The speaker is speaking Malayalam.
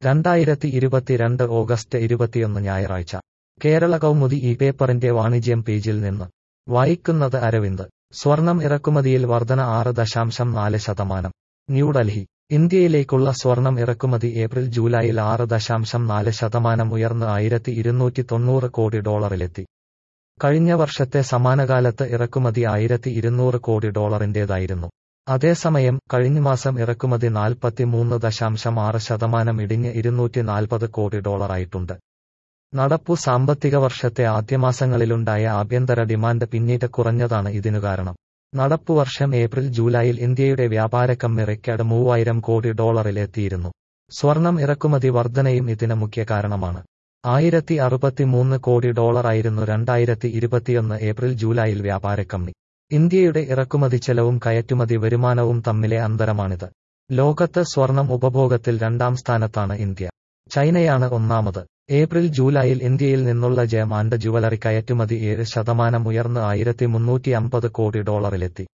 2022 ഓഗസ്റ്റ് 21 ഞായറാഴ്ച കേരള കൗമുദി ഈ പേപ്പറിന്റെ വാണിജ്യം പേജിൽ നിന്ന് വായിക്കുന്നത് അരവിന്ദ്. സ്വർണം ഇറക്കുമതിയിൽ വർധന 6.4%. ന്യൂഡൽഹി. ഇന്ത്യയിലേക്കുള്ള സ്വർണം ഇറക്കുമതി ഏപ്രിൽ ജൂലൈയിൽ 6.4% ഉയർന്ന് $1,290 കോടി കഴിഞ്ഞ വർഷത്തെ സമാനകാലത്ത് ഇറക്കുമതി $1,200 കോടിന്റേതായിരുന്നു. അതേസമയം കഴിഞ്ഞമാസം ഇറക്കുമതി 43.6% ഇടിഞ്ഞ് $240 കോടി ആയിട്ടുണ്ട്. നടപ്പു സാമ്പത്തിക വർഷത്തെ ആദ്യമാസങ്ങളിലുണ്ടായ ആഭ്യന്തര ഡിമാൻഡ് പിന്നീട് കുറഞ്ഞതാണ് ഇതിനു കാരണം. നടപ്പുവർഷം ഏപ്രിൽ ജൂലൈയിൽ ഇന്ത്യയുടെ വ്യാപാരക്കമ്മി റെക്കോർഡ് $3,000 കോടി എത്തിയിരുന്നു. സ്വർണം ഇറക്കുമതി വർധനയും ഇതിന് മുഖ്യ കാരണമാണ്. $1,063 കോടി ആയിരുന്നു 2021 ഏപ്രിൽ ജൂലൈയിൽ വ്യാപാരക്കമ്മി. ഇന്ത്യയുടെ ഇറക്കുമതി ചെലവും കയറ്റുമതി വരുമാനവും തമ്മിലെ അന്തരമാണിത്. ലോകത്ത് സ്വർണം ഉപഭോഗത്തിൽ 2ാം സ്ഥാനത്താണ് ഇന്ത്യ. ചൈനയാണ് ഒന്നാമത്. ഏപ്രിൽ ജൂലൈയിൽ ഇന്ത്യയിൽ നിന്നുള്ള ജെം ആൻഡ് ജുവലറി കയറ്റുമതി 7% ഉയർന്ന് $1,350 കോടി എത്തി.